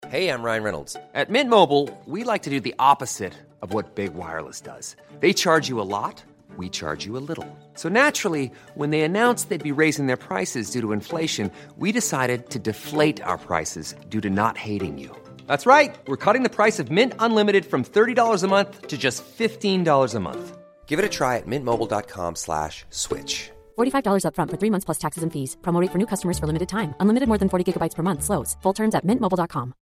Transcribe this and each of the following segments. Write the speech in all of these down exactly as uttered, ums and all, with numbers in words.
Hey, I'm Ryan Reynolds. At Mint Mobile, we like to do the opposite of what Big Wireless does. They charge you a lot, we charge you a little. So naturally, when they announced they'd be raising their prices due to inflation, we decided to deflate our prices due to not hating you. That's right. We're cutting the price of Mint Unlimited from thirty dollars a month to just fifteen dollars a month. Give it a try at mintmobile.com slash switch. forty-five dollars up front for three months plus taxes and fees. Promo rate for new customers for limited time. Unlimited more than forty gigabytes per month. Slows full terms at mint mobile dot com.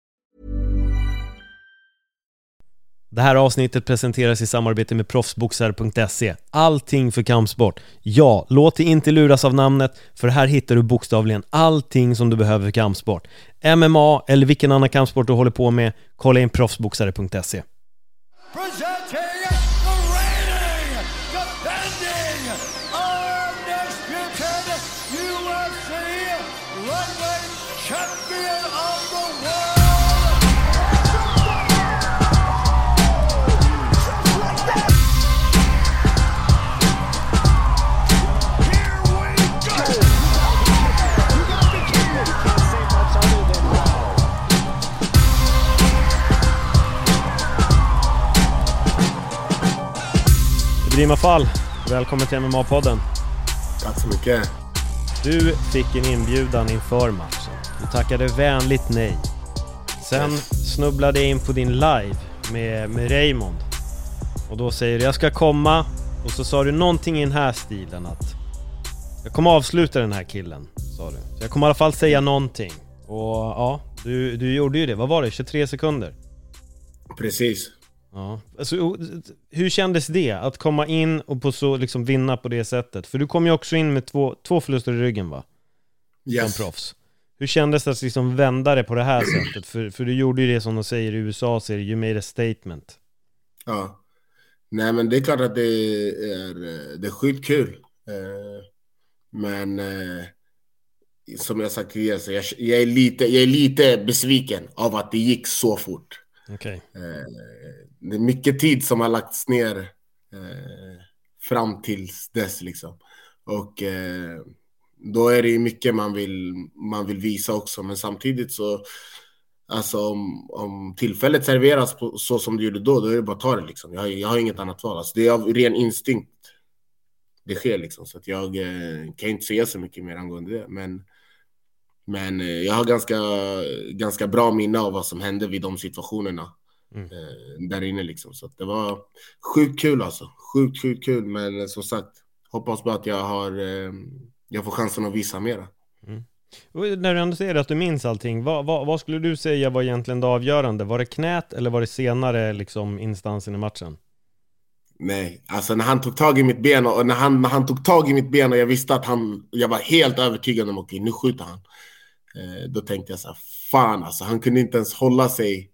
Det här avsnittet presenteras i samarbete med proffsboxare punkt se. Allting för kampsport. Ja, låt dig inte luras av namnet, för här hittar du bokstavligen allting som du behöver för kampsport. M M A eller vilken annan kampsport du håller på med, kolla in proffsboxare punkt se. Brima Fall, välkommen till M M A-podden. Tack så mycket. Du fick en inbjudan inför matchen. Du tackade vänligt nej. Sen snubblade jag in på din live med, med Raymond. Och då säger du, jag ska komma. Och så sa du någonting i den här stilen att jag kommer avsluta den här killen, sa du. Så jag kommer i alla fall säga någonting. Och ja, du, du gjorde ju det. Vad var det? tjugotre sekunder? Precis. Ja. Alltså, hur kändes det att komma in och på så liksom vinna på det sättet? För du kom ju också in med två, två förluster i ryggen, va? Yes. Som proffs. Hur kändes det att liksom vända det på det här sättet? För, för du gjorde ju det som de säger i U S A, så you made a statement. Ja. Nej, men det är klart att det är, det är skitkul. Men som jag sagt tidigare, så jag, jag, är lite, jag är lite besviken av att det gick så fort. Okay. Eh, det är mycket tid som har lagts ner eh, fram tills dess liksom. Och eh, då är det ju mycket man vill, man vill visa också. Men samtidigt så, alltså om, om tillfället serveras på, så som det gjorde då, då är det bara att ta det liksom. Jag har, jag har inget annat val. Alltså, det är av ren instinkt det sker liksom. Så att jag eh, kan inte säga så mycket mer angående det. Men Men jag har ganska, ganska bra minne av vad som hände vid de situationerna mm. eh, där inne liksom. Så att det var sjukt kul alltså. Sjukt, sjukt kul. Men som sagt, hoppas bara att jag har eh, jag får chansen att visa mera. Mm. Och när du ändå säger att du minns allting, vad, vad, vad skulle du säga var egentligen det avgörande? Var det knät eller var det senare liksom instansen i matchen? Nej, alltså när han tog tag i mitt ben och när han, när han tog tag i mitt ben och jag visste att han, jag var helt övertygad om okej, nu skjuter han. Eh, då tänkte jag så här, fan alltså, han kunde inte ens hålla sig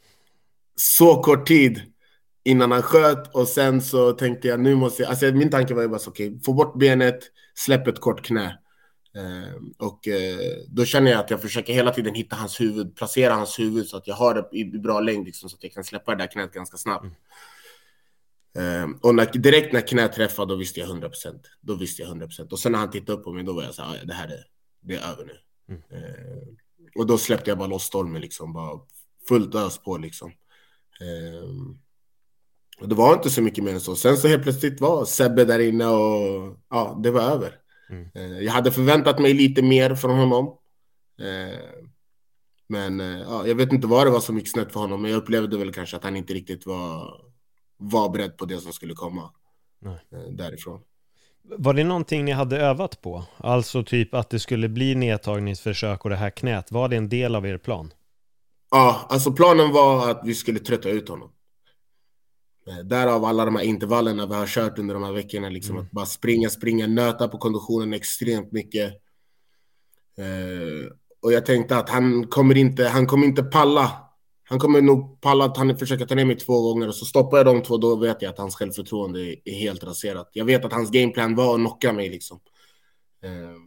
så kort tid innan han sköt. Och sen så tänkte jag, nu måste jag, alltså min tanke var ju bara så okej, få bort benet, släpp ett kort knä. Eh, och eh, då känner jag att jag försöker hela tiden hitta hans huvud, placera hans huvud så att jag har det i bra längd liksom, så att jag kan släppa det där knät ganska snabbt. Mm. Um, och när, direkt när knät träffade, då visste jag hundra procent. Då visste jag hundra procent. Och sen när han tittade upp på mig, då var jag så här, ja, det här är, det är över nu. Mm. Uh, och då släppte jag bara loss stormen liksom, bara fullt ös på liksom. Um, och det var inte så mycket mer än så. Sen så helt plötsligt var Sebbe där inne och ja, det var över. Mm. Uh, jag hade förväntat mig lite mer från honom. Uh, men uh, ja, jag vet inte vad det var som gick snett för honom, men jag upplevde väl kanske att han inte riktigt var var beredd på det som skulle komma. Nej. Därifrån. Var det någonting ni hade övat på? Alltså typ att det skulle bli nedtagningsförsök och det här knät. Var det en del av er plan? Ja, alltså planen var att vi skulle trötta ut honom. Därav alla de här intervallerna vi har kört under de här veckorna. Liksom, mm. Att bara springa, springa, nöta på konditionen extremt mycket. Eh, och jag tänkte att han kommer inte, han kommer inte palla. Han kommer nog palla att han försöker ta ner mig två gånger. Och så stoppar jag de två, då vet jag att hans självförtroende är, är helt raserat. Jag vet att hans gameplan var att knocka mig liksom. Eh,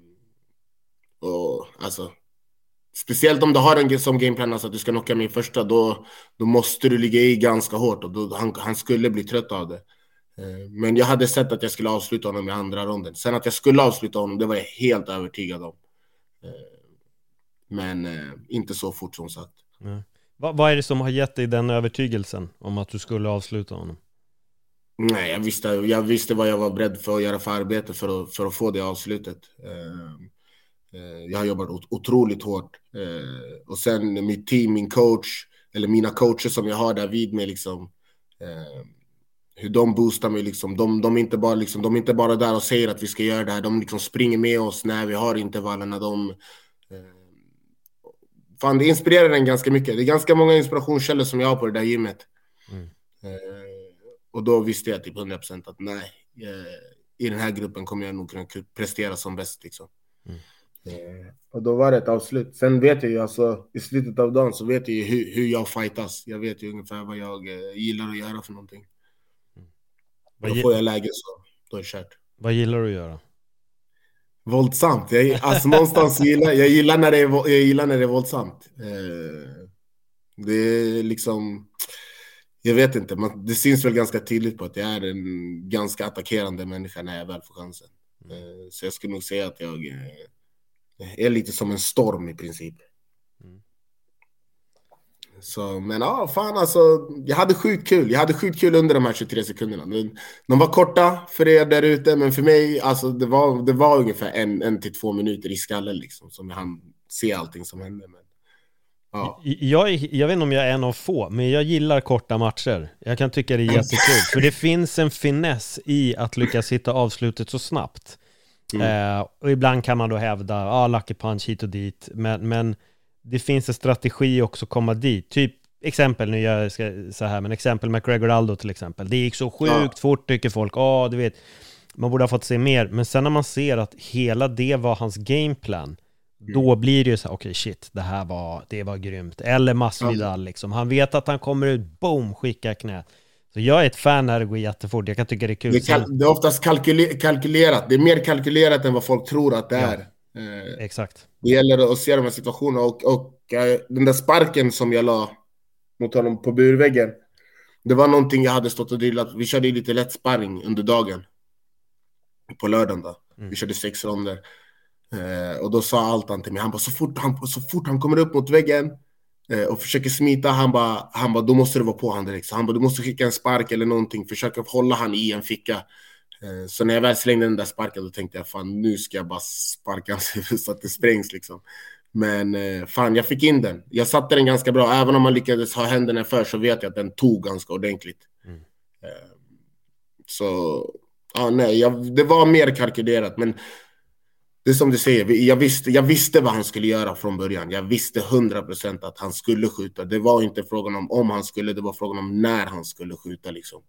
och alltså... Speciellt om du har en som gameplan, alltså att du ska knocka mig första, då, då måste du ligga i ganska hårt. Och då, han, han skulle bli trött av det. Eh, men jag hade sett att jag skulle avsluta honom i andra ronden. Sen att jag skulle avsluta honom, det var jag helt övertygad om. Eh, men eh, inte så fort som sagt. Mm. Va, vad är det som har gett dig den övertygelsen om att du skulle avsluta honom? Nej, jag visste, jag visste vad jag var beredd för att göra för arbete för att, för att få det avslutet. Eh, eh, jag har jobbat ot- otroligt hårt. Eh, och sen mitt team, min coach, eller mina coacher som jag har där vid mig, liksom, eh, hur de boostar mig. Liksom. De, de, är inte bara, liksom, de är inte bara där och säger att vi ska göra det här. De liksom springer med oss när vi har intervallerna. De, eh, fan, det inspirerar en ganska mycket. Det är ganska många inspirationskällor som jag har på det där gymmet. Mm. Eh, och då visste jag typ hundra procent att nej, eh, i den här gruppen kommer jag nog kunna prestera som bäst. Liksom. Mm. Eh, och då var det ett avslut. Sen vet jag ju, alltså, i slutet av dagen så vet jag ju hur, hur jag fightas. Jag vet ju ungefär vad jag eh, gillar att göra för någonting. Mm. Då får jag läge så, då är det kört. Vad gillar du att göra? Våldsamt. Jag, alltså någonstans gillar jag gillar när det är, jag gillar när det är våldsamt. Eh, det är liksom, jag vet inte, man, det syns väl ganska tydligt på att jag är en ganska attackerande människa när jag väl får chansen. Eh, så jag skulle nog säga att jag eh, är lite som en storm i princip. Mm. Så, men ja, fan alltså, jag hade sjukt kul. Jag hade sjukt kul under de här tjugotre sekunderna. De, de var korta för er där ute, men för mig, alltså det var, det var ungefär en, en till två minuter i skallen liksom, som jag hann se allting som hände. Men, ja. jag, jag vet inte om jag är en av få, men jag gillar korta matcher. Jag kan tycka det är jättekul, för det finns en finess i att lyckas hitta avslutet så snabbt. Mm. Eh, och ibland kan man då hävda, ja, ah, lucky punch hit och dit, men, men det finns en strategi också att komma dit. Typ, exempel, nu gör jag ska, så här, men exempel McGregor Aldo till exempel. Det gick så sjukt ja. fort, tycker folk. Ja, oh, du vet, man borde ha fått se mer. Men sen när man ser att hela det var hans gameplan, mm. då blir det ju så här, okej, okay, shit, det här var, det var grymt. Eller Masvidal, ja. liksom. Han vet att han kommer ut, boom, skicka knä. Så jag är ett fan när det går jättefort. Jag kan tycka det är kul. Det, kal- det är oftast kalkyler- kalkylerat. Det är mer kalkylerat än vad folk tror att det ja. är. Eh, Exakt. Det gäller att se de här situationerna. Och, och eh, den där sparken som jag la mot honom på burväggen, det var någonting jag hade stått och drillat. Vi körde lite lätt sparring under dagen. På lördagen då. Mm. Vi körde sex ronder. Eh, och då sa Altan till mig, han bara, så fort han, så fort han kommer upp mot väggen eh, och försöker smita, han bara, han bara, då måste du vara på han direkt. Så han bara, du måste skicka en spark eller någonting. Försöka hålla han i en ficka. Så när jag väl slängde den där sparken, då tänkte jag, fan, nu ska jag bara sparka så att det sprängs liksom. Men fan, jag fick in den. Jag satte den ganska bra. Även om man lyckades ha händerna för, så vet jag att den tog ganska ordentligt. Mm. Så, ja, nej, jag, det var mer kalkylerat. Men det är som du säger, jag visste, jag visste vad han skulle göra från början. Jag visste hundra procent att han skulle skjuta. Det var inte frågan om om han skulle, det var frågan om när han skulle skjuta liksom.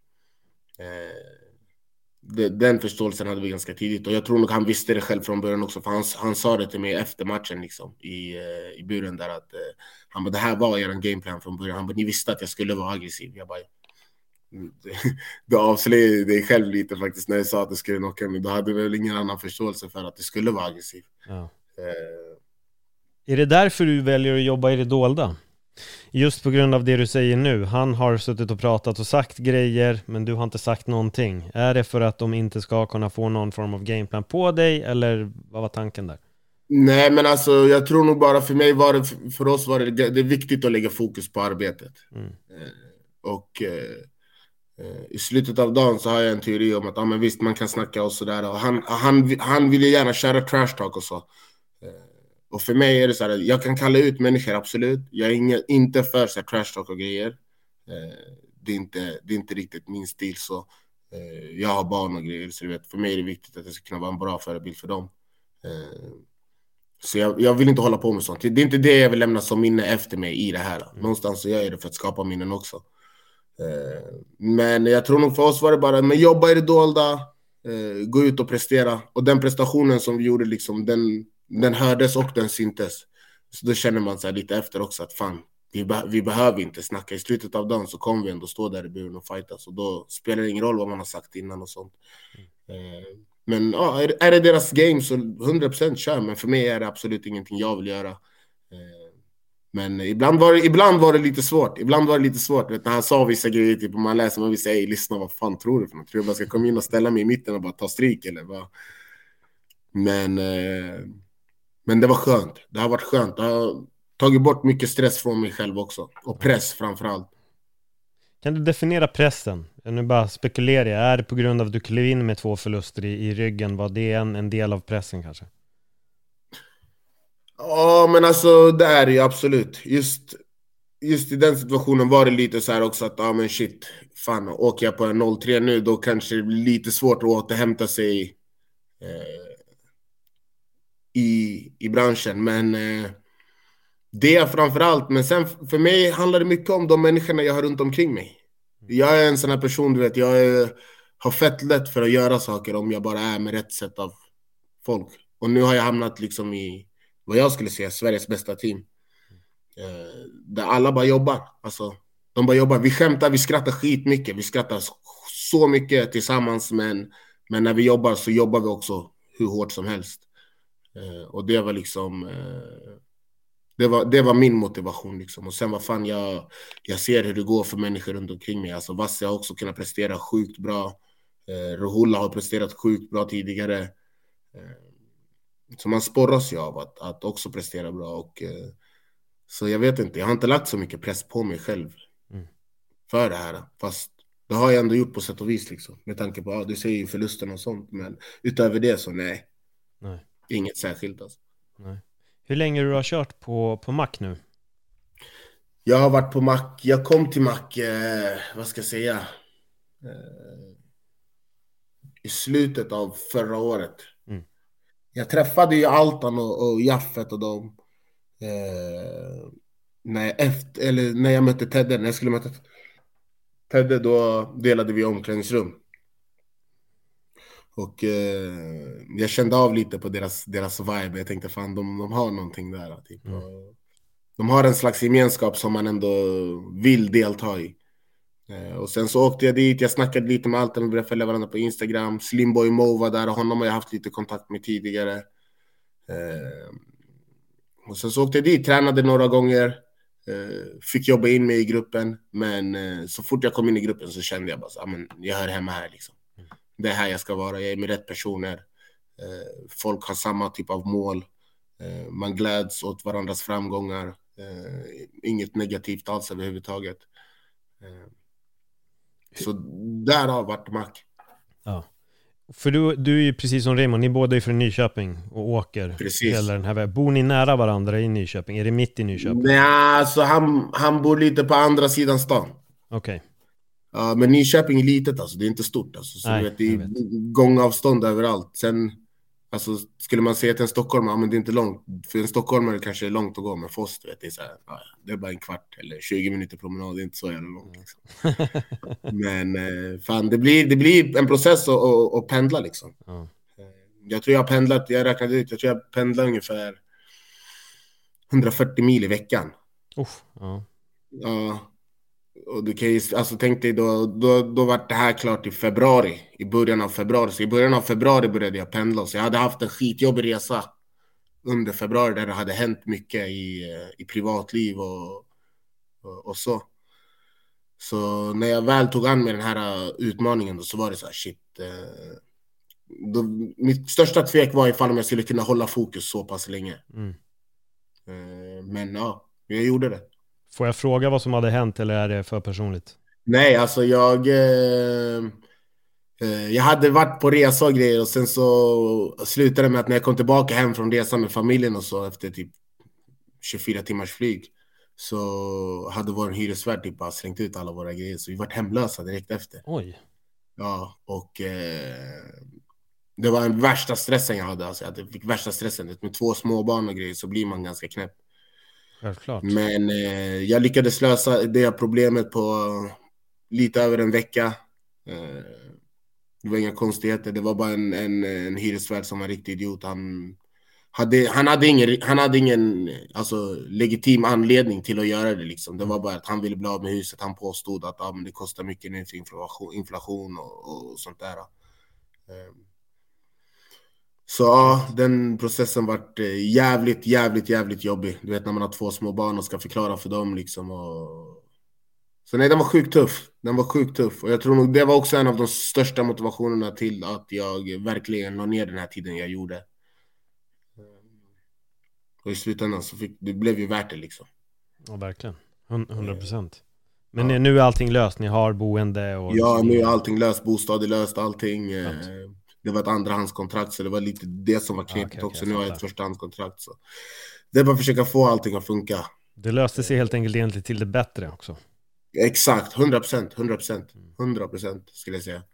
Den förståelsen hade vi ganska tidigt. Och jag tror nog han visste det själv från början också. För han, han sa det till mig efter matchen liksom, i, i buren där. Att, uh, han bara, det här var er gameplan från början. Han bara, ni visste att jag skulle vara aggressiv. Jag bara, du avslöjade dig själv lite faktiskt när jag sa att det skulle knocka mig. Då hade väl ingen annan förståelse för att det skulle vara aggressiv. Ja. Uh, är det därför du väljer att jobba i det dolda? Just på grund av det du säger nu. Han har suttit och pratat och sagt grejer, men du har inte sagt någonting. Är det för att de inte ska kunna få någon form av gameplan på dig, eller vad var tanken där? Nej, men alltså jag tror nog bara för mig var det, för oss var det, det är viktigt att lägga fokus på arbetet. Mm. Eh, och eh, i slutet av dagen så har jag en teori om att ja, men visst, man kan snacka och sådär. Och han, han, han vill ju gärna köra trash talk och så. Eh, Och för mig är det så här, jag kan kalla ut människor, absolut. Jag är inga, inte för så här trash talk och grejer. Eh, det, är inte, det är inte riktigt min stil. Så eh, jag har barn och grejer. Så du vet, för mig är det viktigt att jag ska kunna vara en bra förebild för dem. Eh, så jag, jag vill inte hålla på med sånt. Det är inte det jag vill lämna som minne efter mig i det här. Någonstans så gör jag det för att skapa minnen också. Eh, men jag tror nog för oss var det bara, men jobba i det dolda. Eh, gå ut och prestera. Och den prestationen som vi gjorde, liksom, den... Den hördes och den syntes. Så då känner man sig lite efter också att fan, vi, be- vi behöver inte snacka. I slutet av dagen så kommer vi ändå stå där i buren och fightas. Och då spelar det ingen roll vad man har sagt innan och sånt. Mm. Eh, men ja, är, är det deras game så hundra procent kör. Men för mig är det absolut ingenting jag vill göra. Eh, men ibland var, det, ibland var det lite svårt. Ibland var det lite svårt. Vet, när han sa vissa grejer, typ om man läser man vill säga, lyssna, vad fan tror du för något? Tror jag bara ska komma in och ställa mig i mitten och bara ta stryk eller vad? Men... Eh, Men det var skönt. Det har varit skönt. Det har, tagit bort mycket stress från mig själv också. Och press framförallt. Kan du definiera pressen? Nu bara spekulerar jag. Är det på grund av att du klev in med två förluster i, i ryggen? Var det en, en del av pressen kanske? Ja, men alltså det är det ju absolut. Just, just i den situationen var det lite så här också att, ja men shit, fan, åker jag på en noll tre nu, då kanske det blir lite svårt att återhämta sig eh, i, i branschen. Men eh, det är framförallt, men sen för mig handlar det mycket om de människorna jag har runt omkring mig. Jag är en sån här person, du vet, jag är, har fett lätt för att göra saker om jag bara är med rätt sätt av folk. Och nu har jag hamnat liksom i vad jag skulle säga Sveriges bästa team. Eh, där alla bara jobbar. Alltså, de bara jobbar. Vi skämtar, vi skrattar skitmycket. Vi skrattar så mycket tillsammans, men, men när vi jobbar så jobbar vi också hur hårt som helst. Eh, och det var liksom... Eh, Det var, det var min motivation liksom. Och sen vad fan jag, jag ser hur det går för människor runt omkring mig. Alltså Vassi har också kunnat prestera sjukt bra. Eh, Ruhulla har presterat sjukt bra tidigare. Eh, så man sporras ju av att, att också prestera bra. Och, eh, så jag vet inte, jag har inte lagt så mycket press på mig själv mm. för det här. Fast det har jag ändå gjort på sätt och vis liksom. Med tanke på, ja, du ser ju förlusten och sånt. Men utöver det så nej. nej. Inget särskilt alltså. Nej. Hur länge du har kört på, på Mac nu? Jag har varit på Mac. Jag kom till Mac, eh, vad ska jag säga? Eh, I slutet av förra året. Mm. Jag träffade ju Altan och, och Jaffet och dem. Eh, när, jag efter, eller när jag mötte Tedde. När jag skulle möta Tedde, då delade vi omklädningsrum. Och eh, jag kände av lite på deras, deras vibe. Jag tänkte fan, de, de har någonting där. Typ. Mm. De har en slags gemenskap som man ändå vill delta i. Eh, och sen så åkte jag dit. Jag snackade lite med Altan. Vi började följa varandra på Instagram. Slimboy Mo var där och honom har jag haft lite kontakt med tidigare. Eh, och sen så åkte jag dit. Tränade några gånger. Eh, fick jobba in mig i gruppen. Men eh, så fort jag kom in i gruppen så kände jag bara så, men jag hör hemma här liksom. Det är här jag ska vara, jag är med rätt personer. Eh, folk har samma typ av mål. Eh, man gläds åt varandras framgångar. Eh, inget negativt alls överhuvudtaget. Eh, så där har varit Mac. Ja. För du, du är ju precis som Raymond, ni båda är från Nyköping och åker precis. Hela den här vägen. Bor ni nära varandra i Nyköping? Är det mitt i Nyköping? Nej, alltså han, han bor lite på andra sidan stan. Okej. Okay. Ja, men Nyköping är litet alltså, det är inte stort alltså. Så Nej, vet, det är gångavstånd överallt. Sen, alltså, skulle man säga till en stockholmare, ja, men det är inte långt. För en stockholmare kanske är långt att gå, men för oss, vet, det är så här, ja, det är bara en kvart eller tjugo minuter promenad, det är inte så jävla långt liksom. Men eh, fan, det blir, det blir en process att, att, att pendla liksom. Ja. Jag tror jag har pendlat, jag räknade ut, jag tror jag pendlar ungefär hundrafyrtio mil i veckan. Uff, ja. Ja. Och du kan ju, alltså tänk dig då, då, då var det här klart i februari, i början av februari. Så i början av februari började jag pendla. Så jag hade haft en skitjobbig resa under februari där det hade hänt mycket i, i privatliv och, och, och så. Så när jag väl tog an med den här utmaningen då, så var det så här, shit. Eh, då, mitt största tvek var ifall om jag skulle kunna hålla fokus så pass länge. Mm. Eh, men ja, jag gjorde det. Får jag fråga vad som hade hänt eller är det för personligt? Nej, alltså jag eh, eh, jag hade varit på resa och grejer och sen så slutade det med att när jag kom tillbaka hem från resan med familjen och så efter typ tjugofyra timmars flyg så hade vår hyresvärd typ bara slängt ut alla våra grejer så vi var hemlösa direkt efter. Oj. Ja, och eh, det var den värsta stressen jag hade. Alltså jag fick värsta stressen. Med två små barn och grejer så blir man ganska knäpp. Självklart. Men eh, jag lyckades lösa det problemet på lite över en vecka. Eh, det var inga konstigheter. Det var bara en, en, en hyresvärd som var riktigt idiot. Han hade, han hade ingen, han hade ingen alltså, legitim anledning till att göra det. Liksom. Det var bara att han ville bli av med huset. Han påstod att ah, men det kostar mycket nu för inflation, inflation och, och sånt där. Eh, Så ja, den processen vart jävligt, jävligt, jävligt jobbig. Du vet när man har två små barn och ska förklara för dem liksom. Och... Så nej, den var sjukt tuff. Den var sjukt tuff. Och jag tror nog det var också en av de största motivationerna till att jag verkligen la ner den här tiden jag gjorde. Och i slutändan så fick, det blev ju värt det liksom. Ja, verkligen. hundra procent. Men ja. Nu är allting löst, ni har boende och... Ja, nu är allting löst, bostad är löst, allting. Eh, det var ett andrahandskontrakt, så det var lite det som var knepigt ah, okay, också. Okay, nu har jag ett förstahandskontrakt, så det är bara att försöka få allting att funka. Det löste sig helt enkelt egentligen till det bättre också. Exakt, hundra procent, hundra procent, hundra procent skulle jag säga.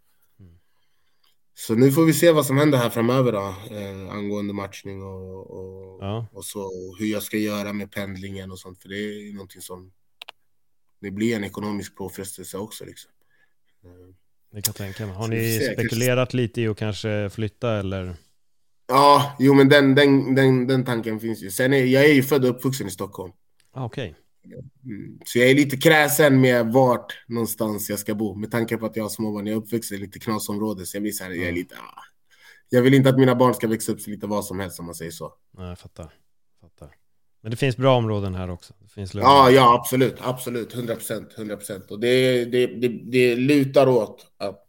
Så nu får vi se vad som händer här framöver då, eh, angående matchning och, och, ja. och så och hur jag ska göra med pendlingen och sånt, för det är någonting som det blir en ekonomisk påfrestelse också liksom. Eh, det kan jag tänka mig. Har ni se, spekulerat kanske... lite i att kanske flytta eller? Ja, jo men den, den, den, den tanken finns ju. Sen är jag är ju född och uppvuxen i Stockholm. Ah, okej. Okay. Mm. Så jag är lite kräsen med vart någonstans jag ska bo. Med tanke på att jag har småbarn, jag är uppvuxen i lite knasområde. Så jag blir så här, mm. jag är lite... Ah. Jag vill inte att mina barn ska växa upp så lite vad som helst, om man säger så. Nej, jag fattar. fattar. Men det finns bra områden här också. Det finns ja, ja, absolut. Absolut. hundra procent. hundra procent. Och det, det, det, det lutar åt att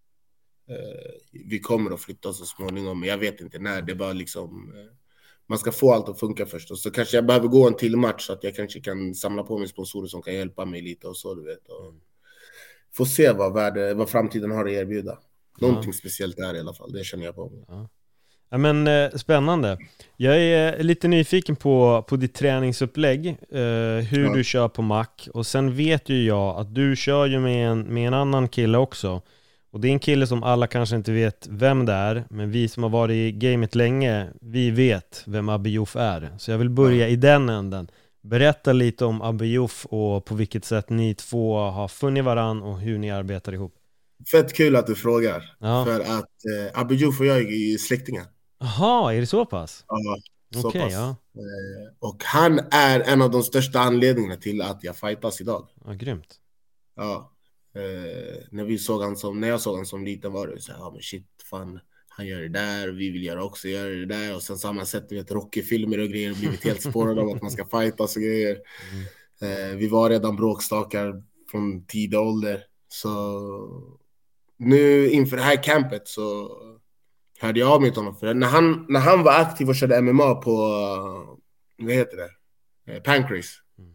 eh, vi kommer att flytta så småningom. Men jag vet inte när. Det är bara liksom... Eh, man ska få allt att funka först. Och så kanske jag behöver gå en till match så att jag kanske kan samla på mig sponsorer som kan hjälpa mig lite och så, du vet. Och få se vad, värde, vad framtiden har att erbjuda. Någonting ja. speciellt där i alla fall, det känner jag på mig. Ja. Ja, men eh, spännande. Jag är lite nyfiken på, på ditt träningsupplägg, eh, hur ja. du kör på Mac. Och sen vet ju jag att du kör ju med en, med en annan kille också. Och det är en kille som alla kanske inte vet vem det är, men vi som har varit i gamet länge, vi vet vem Abiouf är. Så jag vill börja ja. i den änden. Berätta lite om Abiouf och på vilket sätt ni två har funnit varann och hur ni arbetar ihop. Fett kul att du frågar. Ja. För att eh, Abiouf och jag är släktingar. Jaha, är det så pass? Ja, så okay, pass. Ja. Eh, och han är en av de största anledningarna till att jag fightas idag. Ja, grymt. Ja. Uh, när vi såg han som när jag såg han som liten var det så här, ja men shit fan, han gör det där, vi vill göra också göra det där, och sen samma sätt, du vet, Rocky-filmer och grejer, blivit helt spårade av att man ska fightas och grejer. Mm. Uh, vi var redan bråkstakar från tidig ålder, så nu inför det här campet så hörde jag av mig till honom, för när han, när han var aktiv och körde M M A på uh, vad heter det? Uh, Pancrase. Mm.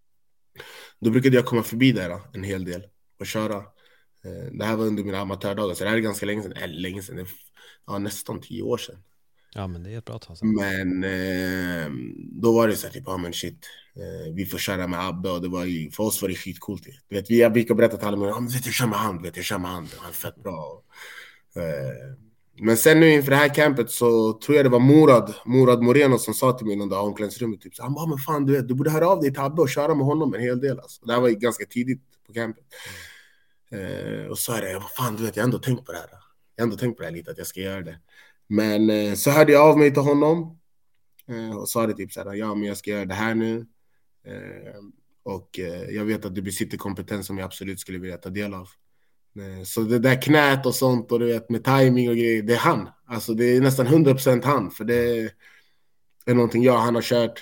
Då brukade jag komma förbi där då, en hel del och köra. Det här var under mina amatördagar, så det här är ganska länge sedan, eller länge sedan, ja, nästan tio år sedan. Ja, men det är ett bra tag sedan. Men eh, då var det så här, typ, ja men shit, eh, vi får köra med Abbe, och det var ju, för oss var det skitcoolt. Du vet, vi har brukar berätta till alla, men ja, men vet, jag kör med hand, vet, jag kör med hand, han är fett bra. Eh, men sen nu inför det här campet så tror jag det var Morad, Morad Moreno som sa till mig någon dag i omklädningsrummet, typ, så han bara, men fan, du vet, du borde höra av dig till Abbe och köra med honom en hel del. Alltså. Det här var ju ganska tidigt på campet. Mm. Uh, och så är det, vad fan, du vet, jag har ändå tänkt på det här. Jag har ändå tänkt på det här lite, att jag ska göra det. Men uh, så hörde jag av mig till honom uh, och sa det typ så här, ja men jag ska göra det här nu. Uh, och uh, jag vet att det besitter kompetens som jag absolut skulle vilja ta del av. Uh, så det där knät och sånt, och du vet, med timing och grejer, det är han. Alltså det är nästan hundra procent han, för det är någonting jag han har kört.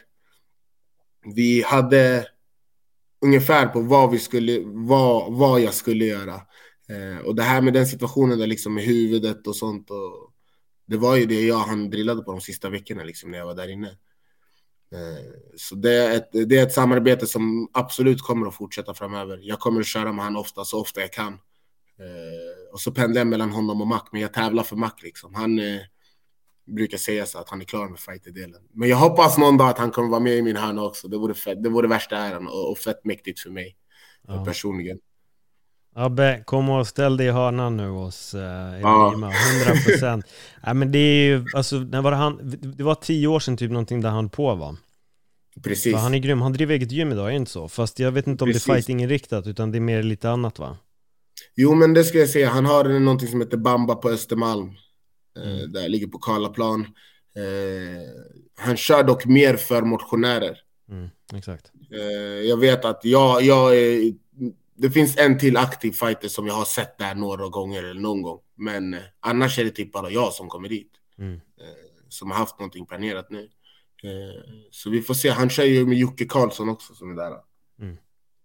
Vi hade ungefär på vad vi skulle, vad, vad jag skulle göra. Eh, och det här med den situationen där liksom med huvudet och sånt, och det var ju det jag han drillade på de sista veckorna liksom när jag var där inne. Eh, så det är, ett, det är ett samarbete som absolut kommer att fortsätta framöver. Jag kommer att köra med han ofta, så ofta jag kan. Eh, och så pendlar jag mellan honom och Mac, men jag tävlar för Mac liksom. Han eh, brukar säga så att han är klar med fight-delen. Men jag hoppas någon dag att han kommer vara med i min hörna också. Det vore, fett, det vore värsta äran och, och fett mäktigt för mig, ja. personligen. Abbe, kom och ställ dig i hörnan nu hos uh, ja. hundra procent. Ja, men det är ju, alltså, när var det, han, det var tio år sedan typ någonting där han på va? Precis. För han är grym, han driver eget gym idag, är det inte så? Fast jag vet inte om Precis. det är fighting-inriktat, utan det är mer lite annat va? Jo, men det ska jag säga. Han har någonting som heter Bamba på Östermalm. Mm. Där ligger på Karlaplan. Eh, han kör dock mer för motionärer. Mm, exakt. Eh, jag vet att jag, jag är, det finns en till aktiv fighter som jag har sett där några gånger eller någon gång. Men eh, annars är det typ bara jag som kommer dit. Mm. Eh, som har haft någonting planerat nu. Eh, så vi får se. Han kör ju med Jocke Karlsson också som är där. Mm.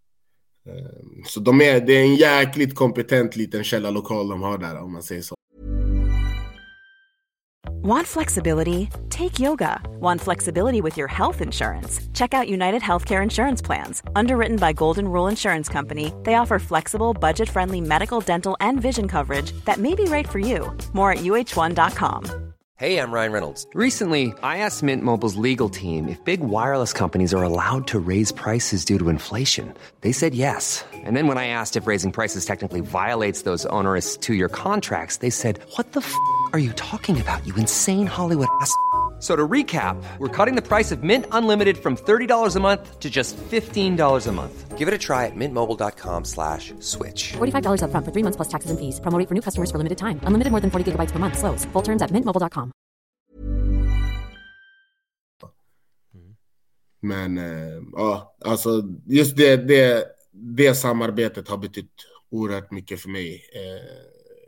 Eh, så de är, det är en jäkligt kompetent liten källarlokal de har där, om man säger så. Want flexibility? Take yoga. Want flexibility with your health insurance? Check out United Healthcare Insurance Plans. Underwritten by Golden Rule Insurance Company, they offer flexible, budget-friendly medical, dental, and vision coverage that may be right for you. More at U H one dot com. Hey, I'm Ryan Reynolds. Recently, I asked Mint Mobile's legal team if big wireless companies are allowed to raise prices due to inflation. They said yes. And then when I asked if raising prices technically violates those onerous two-year contracts, they said, what the f*** are you talking about, you insane Hollywood ass f- So to recap, we're cutting the price of Mint Unlimited from thirty dollars a month to just fifteen dollars a month. Give it a try at mintmobile.com slash switch. forty-five dollars up front for three months plus taxes and fees. Promo rate for new customers for limited time. Unlimited more than forty gigabytes per month. Slows full terms at mint mobile dot com. Men äh, ja, alltså just det, det, det samarbetet har betytt oerhört mycket för mig eh,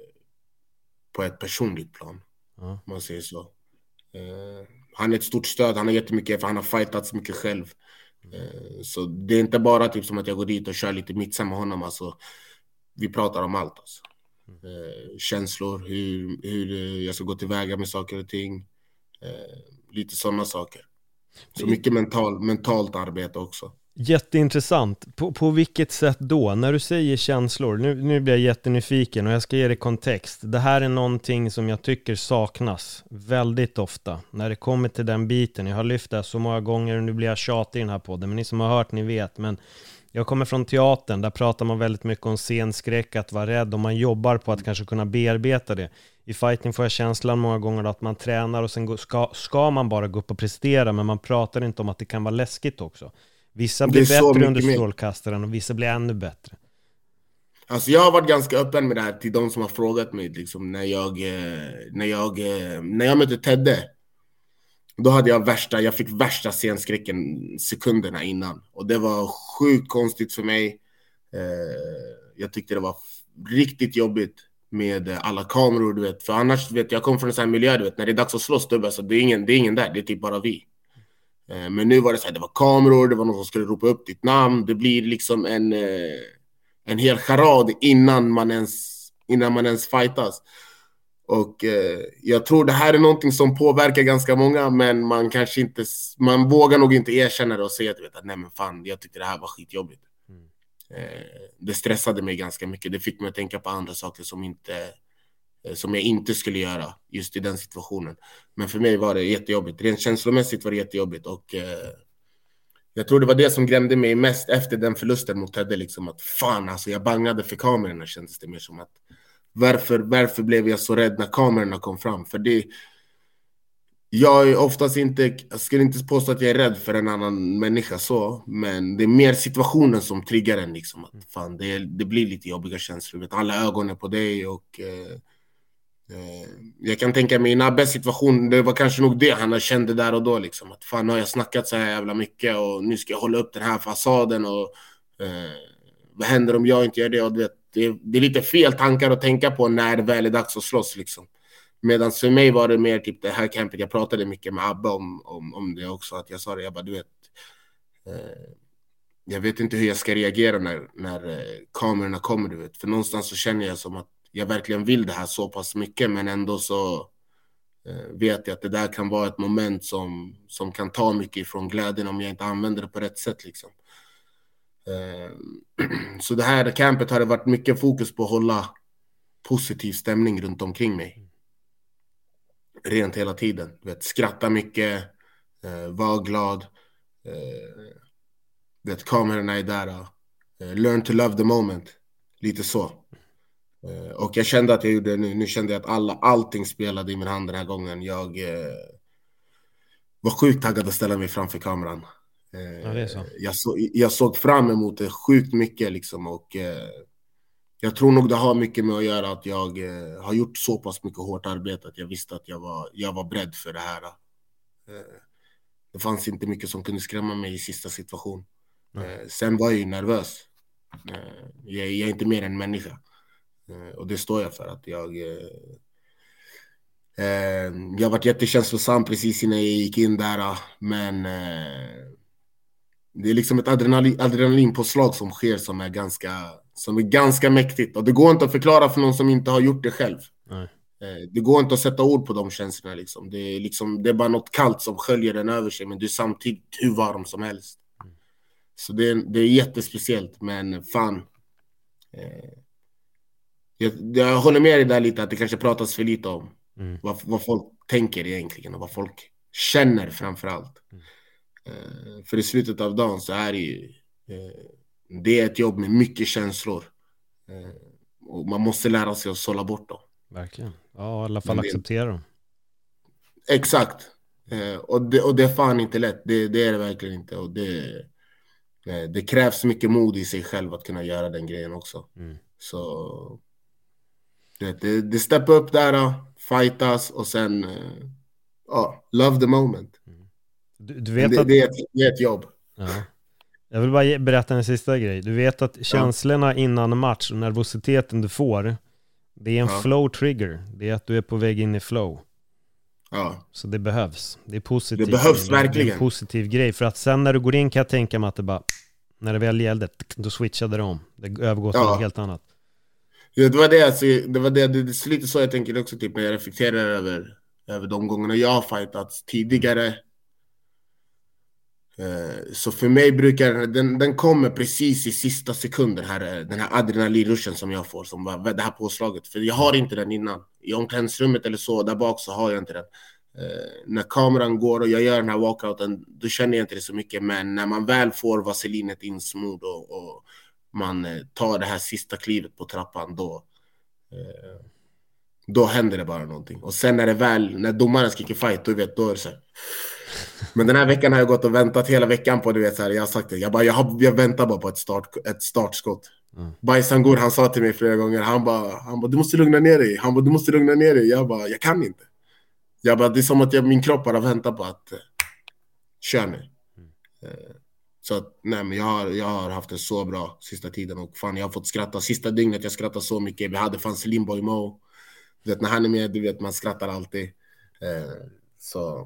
på ett personligt plan. Mm. Man säger så. Eh, han är ett stort stöd, han har jättemycket, för han har fightats mycket själv. Eh, så det är inte bara typ som att jag går dit och kör lite mixa med honom. Alltså, vi pratar om allt. Alltså. Eh, känslor, hur, hur jag ska gå tillväga med saker och ting. Eh, lite sådana saker. Så mycket mental, mentalt arbete också. Jätteintressant. På, på vilket sätt då? När du säger känslor, nu, nu blir jag jättenyfiken och jag ska ge dig kontext. Det här är någonting som jag tycker saknas väldigt ofta när det kommer till den biten. Jag har lyft det så många gånger och nu blir jag tjatig i den här podden, men ni som har hört, ni vet. Men jag kommer från teatern, där pratar man väldigt mycket om scenskräck, att vara rädd, och man jobbar på att kanske kunna bearbeta det. I fighting får jag känslan många gånger att man tränar och sen ska, ska man bara gå upp och prestera, men man pratar inte om att det kan vara läskigt också. Vissa blir bättre under strålkastaren och vissa blir ännu bättre. Alltså jag har varit ganska öppen med det här till de som har frågat mig liksom, när jag när jag när jag mötte Tedde. Då hade jag värsta jag fick värsta scenskräcken sekunderna innan, och det var sjukt konstigt för mig. Jag tyckte det var riktigt jobbigt med alla kameror, du vet, för annars vet jag kom från en sån här miljö, du vet, när det är dags att slåss då, alltså, det är ingen det är ingen där, det är typ bara vi. Men nu var det så här, det var kameror, det var någon som skulle ropa upp ditt namn. Det blir liksom en en hel charad innan man ens innan man ens fightas. Och eh, jag tror det här är någonting som påverkar ganska många, men man kanske inte man vågar nog inte erkänna det och säga att, vet, att nej men fan, jag tyckte det här var skitjobbigt. Mm. Eh, det stressade mig ganska mycket. Det fick mig att tänka på andra saker som inte som jag inte skulle göra just i den situationen. Men för mig var det jättejobbigt. Rent känslomässigt var det jättejobbigt. Och eh, jag tror det var det som grämde mig mest efter den förlusten mot Tedde. Liksom att fan, alltså jag bangade för kamerorna, kändes det mer som att varför, varför blev jag så rädd när kamerorna kom fram? För det, jag är oftast inte, jag skulle inte påstå att jag är rädd för en annan människa så, men det är mer situationen som triggar en liksom. Att fan, det, det blir lite jobbiga känslor. Vet, alla ögon är på dig och eh, jag kan tänka mig i Nabbes situation, det var kanske nog det han kände där och då liksom, att fan, har jag snackat så här jävla mycket och nu ska jag hålla upp den här fasaden och eh, vad händer om jag inte gör det? Och vet, det, det är lite fel tankar att tänka på när det väl är dags att slåss liksom. Medan för mig var det mer typ det här campet, jag pratade mycket med Abba om, om, om det också, att jag sa det, jag bara, du vet eh, jag vet inte hur jag ska reagera när, när eh, kamerorna kommer, du vet, för någonstans så känner jag som att jag verkligen vill det här så pass mycket, men ändå så eh, vet jag att det där kan vara ett moment som, som kan ta mycket ifrån glädjen om jag inte använder det på rätt sätt liksom. Eh, så det här campet har det varit mycket fokus på att hålla positiv stämning runt omkring mig. Rent hela tiden. Du vet, skratta mycket, eh, var glad. Eh, vet, kamerorna är där. Eh, learn to love the moment. Lite så. Och jag kände att jag gjorde nu, nu kände jag att alla, allting spelade i min hand den här gången. Jag eh, var sjukt taggad att ställa mig framför kameran. Eh, ja, det är så. Jag, så, jag såg fram emot det sjukt mycket liksom, och eh, jag tror nog det har mycket med att göra att jag eh, har gjort så pass mycket hårt arbete att jag visste att jag var, jag var beredd för det här. Eh, det fanns inte mycket som kunde skrämma mig i sista situation. Eh, sen var jag ju nervös. Eh, jag, jag är inte mer än människa. Och det står jag för, att jag eh, jag har varit jättekänslosam precis innan jag gick in där, men eh, det är liksom ett adrenalin, adrenalinpåslag som sker som är ganska som är ganska mäktigt, och det går inte att förklara för någon som inte har gjort det själv. Nej. Eh, det går inte att sätta ord på de känslorna liksom. Det är, liksom, det är bara något kallt som sköljer den över sig, men du är samtidigt hur varm som helst. Mm. Så det är, det är jättespeciellt, men fan. Eh, jag, jag håller med dig där lite, att det kanske pratas för lite om mm. vad, vad folk tänker egentligen och vad folk känner framför allt. Mm. Eh, för i slutet av dagen så är det ju eh, det är ett jobb med mycket känslor. Eh, och man måste lära sig att sålla bort dem. Verkligen. Ja, i alla fall det, acceptera dem. Exakt. Eh, och, det, och det är fan inte lätt. Det, det är det verkligen inte. Och det, eh, det krävs mycket mod i sig själv att kunna göra den grejen också. Mm. Så det, det, det step upp där, fightas och sen uh, oh, love the moment. Mm. Du, du vet det, att... det, är ett, det är ett jobb. Ja. Jag vill bara berätta en sista grej. Du vet att känslorna innan match och nervositeten du får, det är en ja. flow trigger. Det är att du är på väg in i flow. Ja. Så det behövs. Det är positivt. Det behövs verkligen. Det är en positiv grej. För att sen när du går in kan jag tänka mig att det bara, när det väl gällde, då switchade det om. Det övergår till ja. något helt annat. Ja, det var det, alltså, det var det, det är lite så jag tänker också typ när jag reflekterar över, över de gångerna jag har fightats tidigare. Eh, så för mig brukar den, den kommer precis i sista sekunden här, den här adrenalinruschen som jag får, som var det här påslaget. För jag har inte den innan. I omklädningsrummet eller så, där bak så har jag inte den. Eh, när kameran går och jag gör den här walkouten, då känner jag inte det så mycket. Men när man väl får vaselinet insmord och, och man eh, tar det här sista klivet på trappan, då eh, då händer det bara någonting. Och sen när det väl, när domaren skriker fight, då vet, då är det så här. Men den här veckan har jag gått och väntat hela veckan på, du vet så här, jag har sagt det, jag bara, jag, har, jag väntar bara på ett, start, ett startskott. Mm. Bajsangur, han sa till mig flera gånger, han bara, han bara, du måste lugna ner dig, han bara, du måste lugna ner dig. Jag bara, jag kan inte. Jag bara, det är som att jag, min kropp bara väntar på att uh, kör nu. Mm. Uh, så att, nej men jag har, jag har haft det så bra sista tiden, och fan jag har fått skratta, sista dygnet jag skrattade så mycket. Vi hade fanns Limboy Mo, du vet när han är med, du vet man skrattar alltid. Uh, så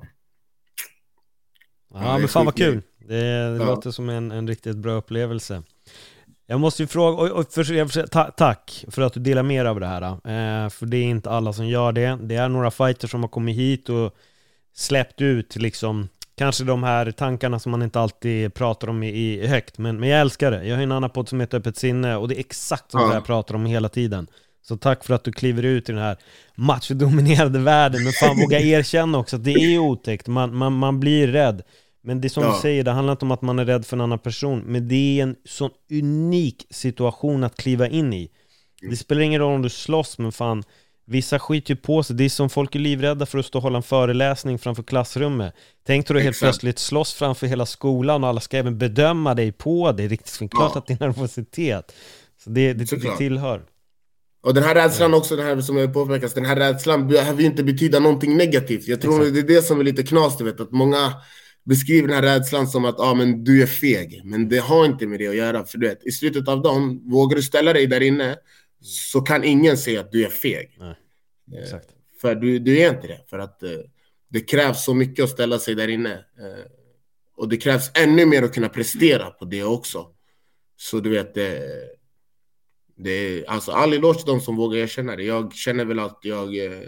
ja, ja men fan vad kul. Det, det ja. låter som en, en riktigt bra upplevelse. Jag måste ju fråga, och, och för, jag för, ta, tack för att du delar mer av det här. Eh, för det är inte alla som gör det. Det är några fighters som har kommit hit och släppt ut liksom, kanske de här tankarna som man inte alltid pratar om i, i högt. Men, men jag älskar det. Jag har en annan podd som heter Öppet sinne, och det är exakt som ja. jag pratar om hela tiden. Så tack för att du kliver ut i den här matchdominerade världen. Men fan, våga erkänna också att det är otäckt. Man, man, man blir rädd. Men det är som ja. du säger, det handlar inte om att man är rädd för en annan person. Men det är en sån unik situation att kliva in i. Det spelar ingen roll om du slåss, men fan, vissa skiter ju på sig. Det är som folk är livrädda för att stå och hålla en föreläsning framför klassrummet. Tänk dig då helt Exakt. plötsligt slåss framför hela skolan, och alla ska även bedöma dig på det. Det är riktigt klart ja. att det är nervositet. Så det, det, det tillhör. Och den här rädslan också, den här som jag påpekas, den här rädslan behöver ju inte betyda någonting negativt. Jag tror Exakt. det är det som är lite knas, du vet, att många beskriver den här rädslan som att ah, men du är feg. Men det har inte med det att göra, för du vet, i slutet av dagen, vågar du ställa dig där inne, så kan ingen säga att du är feg. Nej. Exakt. Eh, för du, du är inte det, för att eh, det krävs så mycket att ställa sig där inne. Eh, och det krävs ännu mer att kunna prestera på det också. Så du vet, det eh, Det är, alltså all eloge till de som vågar erkänna det. Jag känner väl att jag eh,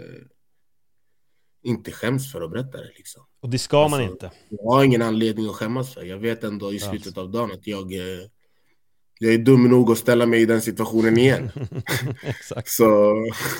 inte skäms för att berätta det liksom. Och det ska man alltså, inte. Jag har ingen anledning att skämmas för. Jag vet ändå i slutet alltså. av dagen att jag eh, jag är dum nog att ställa mig i den situationen igen. Exakt. Så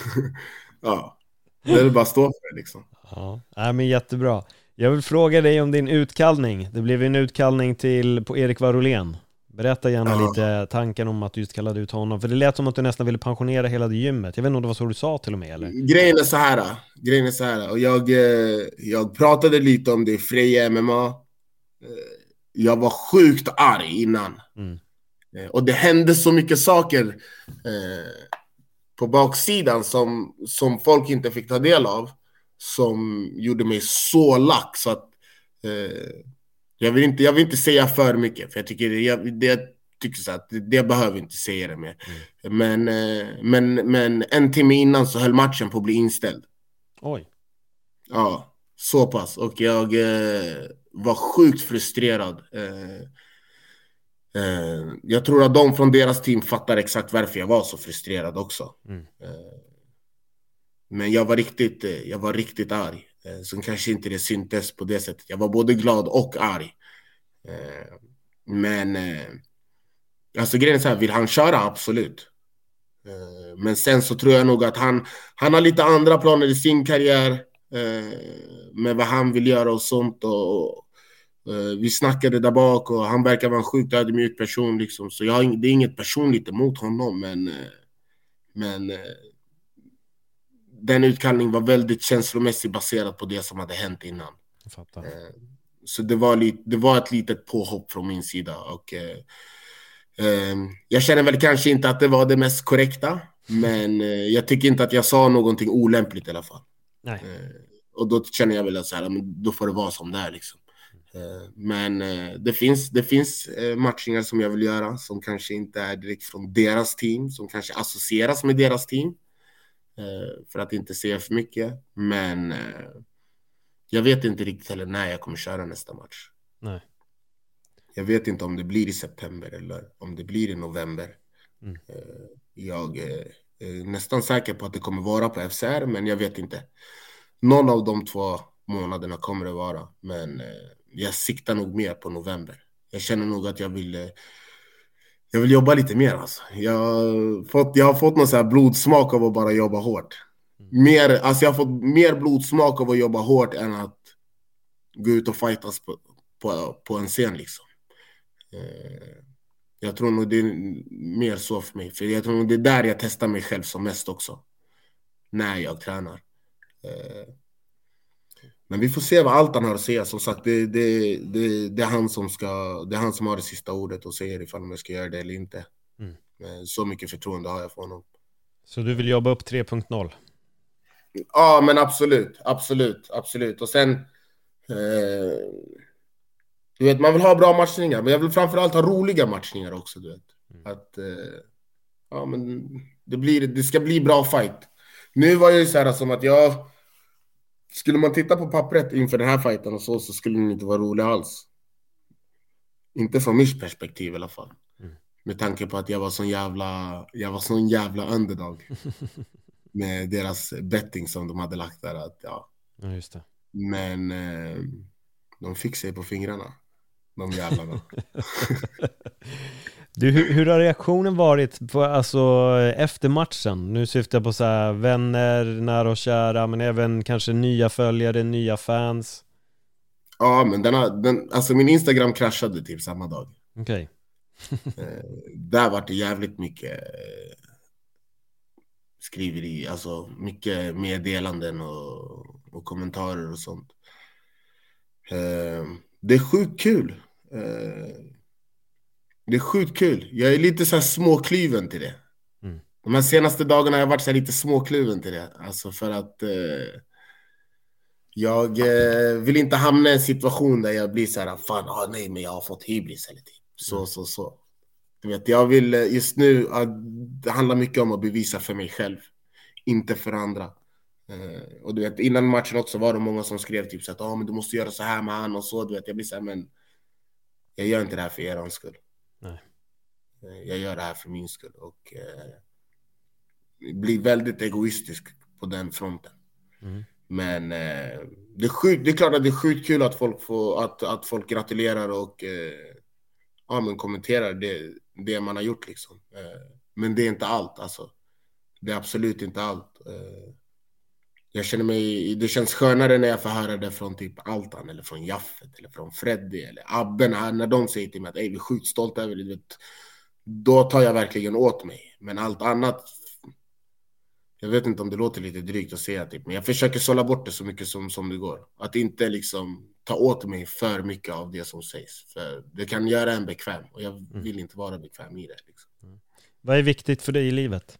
ja, det är bara stå för det liksom. Ja, nej, men jättebra. Jag vill fråga dig om din utkallning. Det blev en utkallning till på Erik Varolén. Berätta gärna ja. lite tanken om att du just kallade ut honom. För det lät som att du nästan ville pensionera hela det gymmet. Jag vet inte om det var så du sa till och med, eller? Grejen är så här. Grejen är så här. Och jag, jag pratade lite om det i Freja M M A. Jag var sjukt arg innan. Mm. Och det hände så mycket saker eh, på baksidan som, som folk inte fick ta del av. Som gjorde mig så lack så att... Eh, Jag vill, inte, jag vill inte säga för mycket, för jag tycker, jag, det, jag tycker så att det, det behöver inte säga det mer. Mm. Men, men, men en timme innan så höll matchen på att bli inställd. Oj. Ja, så pass. Och jag eh, var sjukt frustrerad. Eh, eh, jag tror att de från deras team fattar exakt varför jag var så frustrerad också. Mm. Eh, Men jag var riktigt, jag var riktigt arg. Så kanske inte det syntes på det sättet. Jag var både glad och arg. Men alltså grejen är så här, vill han köra? Absolut. Men sen så tror jag nog att han, han har lite andra planer i sin karriär. Med vad han vill göra och sånt. Och, och vi snackade där bak och han verkar vara en sjukt ödmjuk person liksom. Så jag har, det är inget personligt emot honom. Men, men den utkallningen var väldigt känslomässigt baserad på det som hade hänt innan. Jag fattar. Så det var, lite, det var ett litet påhopp från min sida. Och eh, eh, jag känner väl kanske inte att det var det mest korrekta. Men eh, jag tycker inte att jag sa någonting olämpligt i alla fall. Nej. Eh, och då känner jag väl att så här, men då får det vara som det är liksom. Eh, men eh, det finns, det finns eh, matchningar som jag vill göra. Som kanske inte är direkt från deras team. Som kanske associeras med deras team. Eh, för att inte säga för mycket. Men... Eh, jag vet inte riktigt heller när jag kommer köra nästa match. Nej. Jag vet inte om det blir i september eller om det blir i november. Mm. Jag är nästan säker på att det kommer vara på F C R, men jag vet inte. Någon av de två månaderna kommer det vara. Men jag siktar nog mer på november. Jag känner nog att jag vill... Jag vill jobba lite mer alltså. Jag har fått, jag har fått någon så här blodsmak av att bara jobba hårt. Mer, alltså jag har fått mer blodsmak av att jobba hårt än att gå ut och fightas på, på, på en scen liksom. Eh, jag tror nog det är mer så för mig. För jag tror nog det är där jag testar mig själv som mest också. När jag tränar. Eh, men vi får se vad Altan har att säga. Som sagt, det, det, det, det, är han som ska, det är han som har det sista ordet och säger ifall jag ska göra det eller inte. Mm. Eh, så mycket förtroende har jag för honom. Så du vill jobba upp tre punkt noll? Ja, men absolut, absolut, absolut. Och sen, eh, du vet, man vill ha bra matchningar, men jag vill framförallt ha roliga matchningar också, du vet. Mm. Att, eh, ja, men det, blir, det ska bli bra fight. Nu var jag ju så här som att jag, skulle man titta på pappret inför den här fighten och så, så skulle den inte vara rolig alls. Inte från mitt perspektiv i alla fall. Mm. Med tanke på att jag var sån jävla, jag var sån jävla underdog. Med deras betting som de hade lagt där. Att, ja. Ja, just det. Men eh, de fick sig på fingrarna. De jävlarna. Du, hur, hur har reaktionen varit på, alltså, efter matchen? Nu syftar jag på så här, vänner, nära och kära, men även kanske nya följare, nya fans. Ja, men den har, den, alltså min Instagram kraschade typ samma dag. Okej. Okay. eh, där var det jävligt mycket... Eh, skriver i, alltså mycket meddelanden och, och kommentarer och sånt. Eh, det är sjukt kul. Eh, det är sjukt kul. Jag är lite så här småklyven till det. Mm. De här senaste dagarna har jag varit så här lite småkluven till det. Alltså för att eh, jag eh, vill inte hamna i en situation där jag blir så här, fan, ah, nej, men jag har fått hybris eller typ. Så, mm. så, så. Du vet, jag vill just nu, det handlar mycket om att bevisa för mig själv. Inte för andra. Uh, och du vet, innan matchen också var det många som skrev typ så att ah, men du måste göra så här med han och så. Du vet, jag blir så här, men jag gör inte det här för er skull. Nej. Uh, jag gör det här för min skull. Och uh, blir väldigt egoistisk på den fronten. Mm. Men uh, det, är sjukt, det är klart att det är sjukt kul att folk, får, att, att folk gratulerar och uh, ja, men kommenterar det, det man har gjort liksom. Uh, men det är inte allt alltså. Det är absolut inte allt. Jag känner mig, det känns skönare när jag får höra det från typ Altan eller från Jaffet eller från Freddy eller Abben här, när de säger till mig att vi är sjukt stolta över det. Då tar jag verkligen åt mig. Men allt annat, jag vet inte om det låter lite drygt att säga typ, men jag försöker sålla bort det så mycket som, som det går. Att inte liksom ta åt mig för mycket av det som sägs. För det kan göra en bekväm och jag vill inte vara bekväm i det liksom. Mm. Vad är viktigt för dig i livet?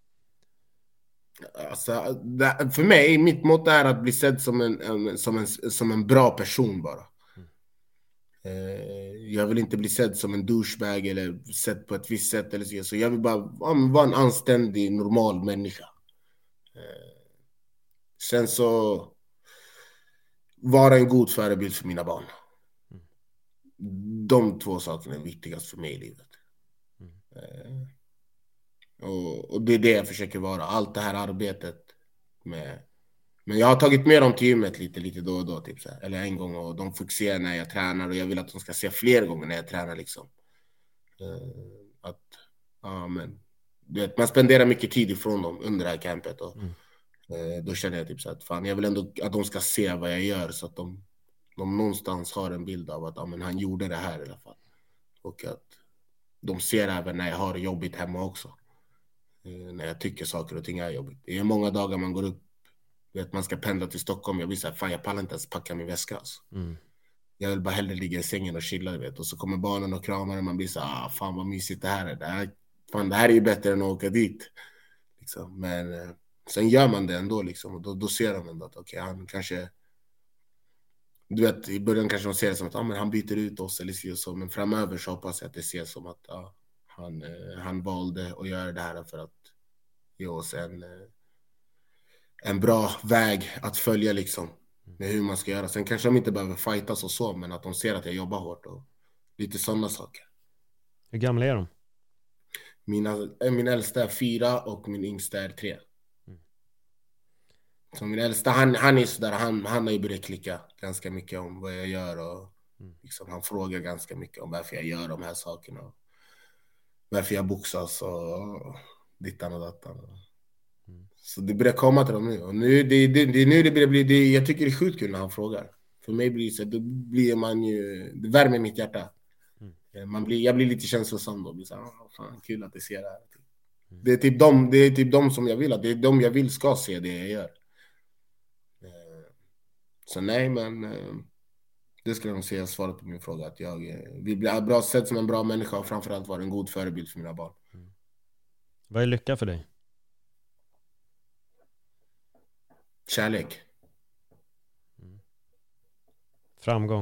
Alltså, det, för mig, mitt mått är att bli sedd som en, en, som en, som en bra person bara. Mm. Eh, jag vill inte bli sedd som en douchebag eller sedd på ett visst sätt. Eller så. så jag vill bara vara en anständig, normal människa. Eh, sen så vara en god förebild för mina barn. Mm. De två sakerna är viktigast för mig i livet. Mm. Eh, Och, och det är det jag försöker vara. Allt det här arbetet med, men jag har tagit med dem till gymmet lite, lite då och då. Typ, så här. Eller en gång, och de fick se när jag tränar. Och jag vill att de ska se fler gånger när jag tränar. Liksom. Uh, att, ja, men, du vet, man spenderar mycket tid ifrån dem under det här campet. Och, mm. uh, då känner jag typ så att fan, jag vill ändå att de ska se vad jag gör. Så att de, de någonstans har en bild av att ja, men han gjorde det här i alla fall. Och att de ser även när jag har det jobbigt hemma också. Uh, när jag tycker saker och ting är jobbigt. Det är många dagar man går upp. Vet, man ska pendla till Stockholm. Jag vill säga, fan jag pallar inte ens packa min väska. Alltså. Mm. Jag vill bara hellre ligga i sängen och chilla. Vet. Och så kommer barnen och kramar och man blir så ah, fan vad mysigt det här är. Det här, fan, det här är ju bättre än att åka dit. Liksom. Men eh, sen gör man det ändå. Liksom. Och då, då ser de ändå att okej, okay, han kanske... Du vet, i början kanske de ser det som att ah, men han byter ut oss eller så, så. Men framöver så hoppas jag att det ses som att ah, han, eh, han valde att göra det här för att ge oss en... Eh, en bra väg att följa liksom med hur man ska göra. Sen kanske de inte behöver fightas och så, men att de ser att jag jobbar hårt och lite sådana saker. Hur gamla är de? Mina, min äldsta är fyra och min yngsta är tre. Mm. Så min äldsta, han, han är sådär, han, han har ju börjat klicka ganska mycket om vad jag gör och mm. liksom, han frågar ganska mycket om varför jag gör de här sakerna. Varför jag boxas och dittan och dattan. Så det börjar komma till dem nu. Och nu det, det, det, nu det börjar bli, det, jag tycker det är sjukt kul när han frågar. För mig blir det så, då blir man ju, det värmer mitt hjärta. Mm. Man blir, jag blir lite känslosam då. Blir så, ah, fan, kul att det ser det här. Mm. Det är typ de, det är typ de som jag vill att, det är de jag vill ska se det jag gör. Så nej, men det skulle de säga svaret på min fråga. Att jag vill bli bra sett som en bra människa och framförallt vara en god förebild för mina barn. Mm. Vad är lycka för dig? Kärlek. Mm. Framgång.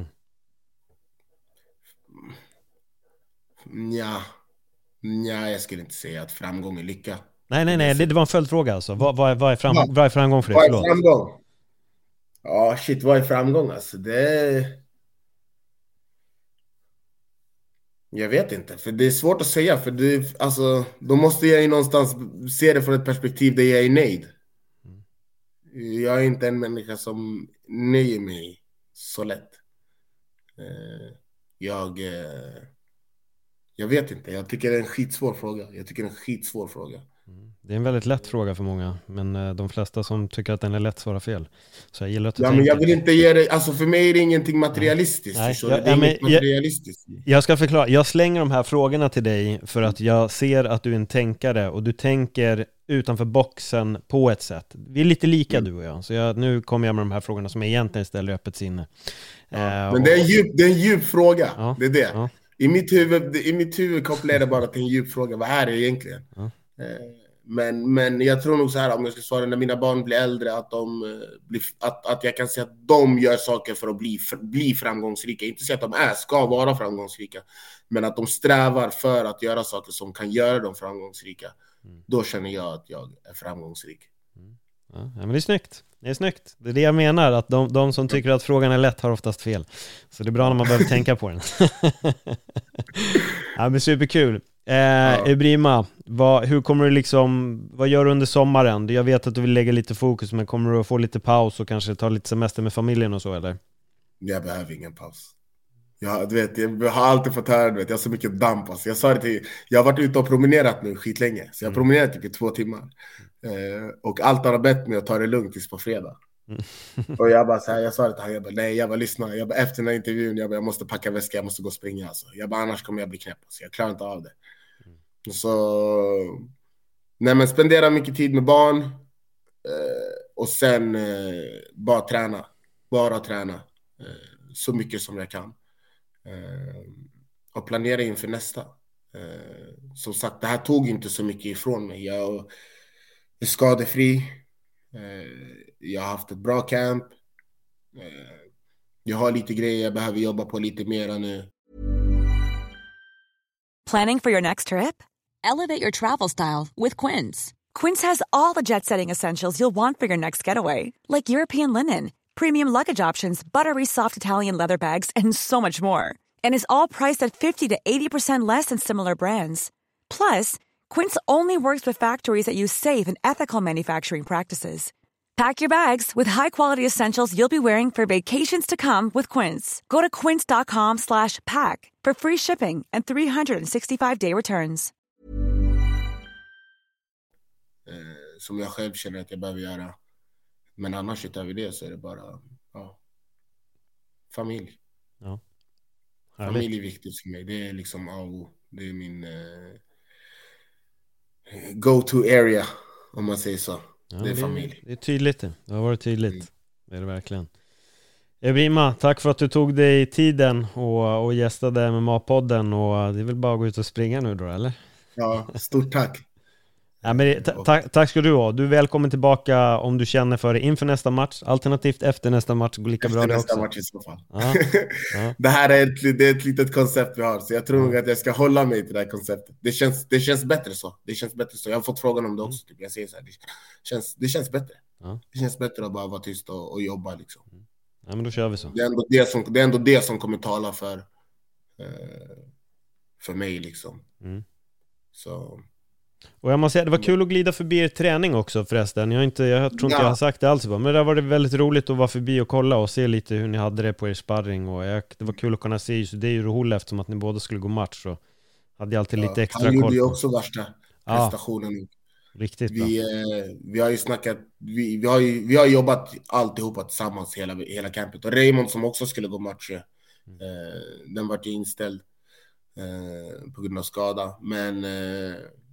Ja. Ja, jag skulle inte säga att framgång är lycka. Nej, nej, nej. Det, det var en följdfråga alltså. Vad, vad, är, vad, är, fram, ja. vad är framgång för dig? Vad är framgång? Ja, oh, shit, vad är framgång alltså? Det... Jag vet inte, för det är svårt att säga. För det, alltså, då måste jag ju någonstans se det från ett perspektiv där jag är nöjd. Jag är inte en människa som nöjer mig så lätt. Jag, jag vet inte. Jag tycker det är en skitsvår fråga. Jag tycker det är en skitsvår fråga. Det är en väldigt lätt fråga för många. Men de flesta som tycker att den är lätt svarar fel. Så jag gillar att du ja, tänker. Men jag vill inte ge det. Alltså för mig är det ingenting materialistiskt. Nej. Nej, jag, det är men, inget materialistiskt. Jag, jag ska förklara. Jag slänger de här frågorna till dig för att jag ser att du är en tänkare. Och du tänker utanför boxen på ett sätt. Vi är lite lika mm. du och jag. Så jag, nu kommer jag med de här frågorna som jag egentligen ställer öppet sinne. Ja, uh, men det är en djup, det är en djup fråga. Ja, det är det. Ja. I mitt huvud, i mitt huvud kopplar jag det bara till en djup fråga. Vad är det egentligen? Ja. Uh, men, men jag tror nog så här, om jag ska svara när mina barn blir äldre, att, de, uh, blir, att, att jag kan se att de gör saker för att bli, för, bli framgångsrika. Inte säga att de är, ska vara framgångsrika. Men att de strävar för att göra saker som kan göra dem framgångsrika. Mm. Då känner jag att jag är framgångsrik. Mm. Ja, men det är snyggt. Det är snyggt. Det är det jag menar, att de, de som tycker att frågan är lätt har oftast fel. Så det är bra när man behöver tänka på den. Ja, men superkul. Eh, ja. Ibrima, vad, hur kommer du liksom, vad gör du under sommaren? Jag vet att du vill lägga lite fokus, men kommer du att få lite paus och kanske ta lite semester med familjen och så, eller? Jag behöver ingen paus. Jag, du vet, jag har alltid fått höra, du vet, jag har så mycket damp. Alltså. Jag sa det till, jag har varit ute och promenerat nu skitlänge. Så jag har promenerat typ i två timmar. Eh, och allt har bett mig att ta det lugnt tills på fredag. Mm. Och jag bara så här, jag sa det till han, jag bara, nej, jag bara lyssna. Jag bara, efter den här intervjun, jag bara, jag måste packa väska, jag måste gå och springa. Alltså. Jag bara, annars kommer jag bli knäpp. Alltså. Jag klarar inte av det. Mm. Så, nej men spendera mycket tid med barn. Eh, och sen eh, bara träna. Bara träna. Eh, så mycket som jag kan. Uh, och planera inför nästa. Uh, som sagt, det här tog inte så mycket ifrån mig. Jag är skadefri. Uh, jag har haft ett bra camp. Uh, jag har lite grejer jag behöver jobba på lite mer nu. Planning for your next trip? Elevate your travel style with Quince. Quince has all the jet-setting essentials you'll want for your next getaway. Like European linen, premium luggage options, buttery soft Italian leather bags, and so much more. And is all priced at fifty to eighty percent less than similar brands. Plus, Quince only works with factories that use safe and ethical manufacturing practices. Pack your bags with high-quality essentials you'll be wearing for vacations to come with Quince. Go to quince.com slash pack for free shipping and three sixty-five day returns. Eh, som jag själv känner att jag behöver göra. Men annars utöver det så är det bara ja, familj. Ja. Familj är viktigt för mig. Det är liksom oh, det är min eh, go-to area, om man säger så. Ja, det är det, familj. Det är tydligt det. Det har varit tydligt. Mm. Det är det verkligen. Ebrima, tack för att du tog dig tiden och, och gästade M M A-podden. Och det är väl bara att gå ut och springa nu då, eller? Ja, stort tack. Ja, men ta, ta, tack ska du ha. Du är välkommen tillbaka om du känner för det inför nästa match. Alternativt efter nästa match går lika efter bra det också. Match i så fall. Ja, ja. Det här är ett, det är ett litet koncept vi har. Så jag tror nog att jag ska hålla mig till det här konceptet. Det känns, det känns bättre så. Det känns bättre så. Jag har fått frågan om det också. Typ. Jag säger så här, det, känns, det känns bättre. Ja. Det känns bättre att bara vara tyst och, och jobba. Liksom. Ja, men då kör vi så. Det är ändå det som, det är ändå det som kommer tala för, eh, för mig. Liksom. Mm. Så... Och jag måste säga, det var kul att glida förbi er träning också förresten. Jag, inte, jag tror inte ja. jag har sagt det alls. Men det var det väldigt roligt att vara förbi och kolla och se lite hur ni hade det på er sparring. Och jag, det var kul att kunna se, så det är ju roligt eftersom att ni båda skulle gå match. Så hade jag alltid ja, lite extra koll. Han gjorde ju också värsta prestationen. Ja, riktigt bra. Vi, eh, vi har ju snackat, vi, vi, har ju, vi har jobbat alltihopa tillsammans hela, hela campet. Och Raymond som också skulle gå match, eh, den var ju inställd eh, på grund av skada. Men... Eh,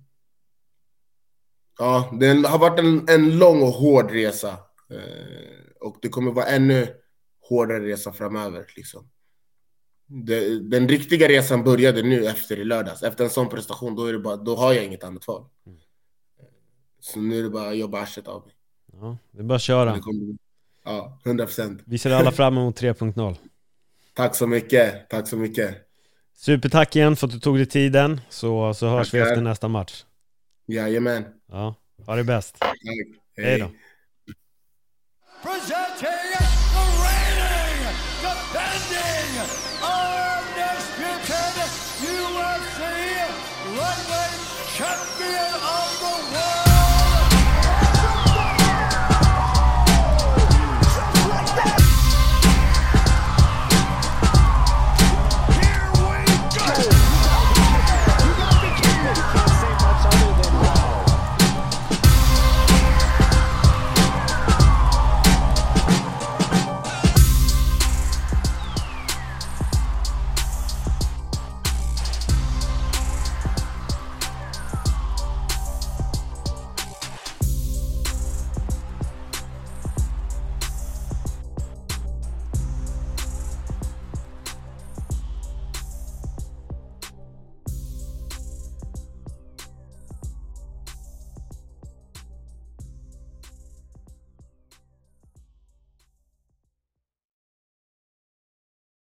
ja, det har varit en, en lång och hård resa. Eh, och det kommer vara ännu hårdare resa framöver. Liksom. Det, den riktiga resan började nu efter i lördags. Efter en sån prestation, då, är det bara, då har jag inget annat val. Mm. Så nu är det bara att jobba arset av mig. Ja, det är bara att köra. Kommer, ja, hundra procent. Vi ser alla fram emot tre punkt noll. Tack så mycket, tack så mycket. Supertack igen för att du tog dig tiden. Så, så hörs Tackar. vi efter nästa match. Jajamän. Ja, ha det bäst. Tack. Hej. Hej då. Presenting the reigning, defending, undisputed U F C lightweight champion of the world.